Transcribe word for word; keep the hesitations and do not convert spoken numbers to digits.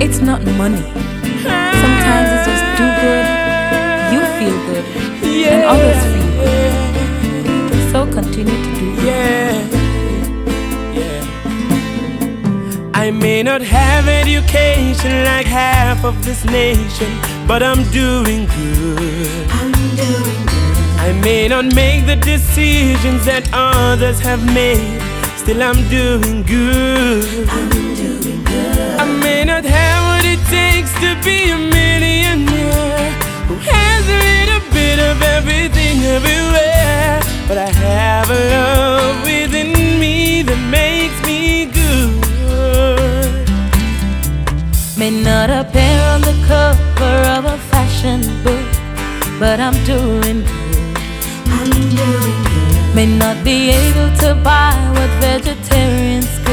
It's not money. Sometimes it's just do good, you feel good, and others feel good. So continue to do good. Yeah, yeah. I may not have education like half of this nation, but I'm doing good. I'm doing good. I may not make the decisions that others have made, still I'm doing good. I'm doing good. I may not have what it takes to be a millionaire who has a little bit of everything everywhere, but I have a love within me that makes me good. May not appear on the cover of a fashion book, but I'm doing good. I'm doing good. May not be able to buy what vegetarians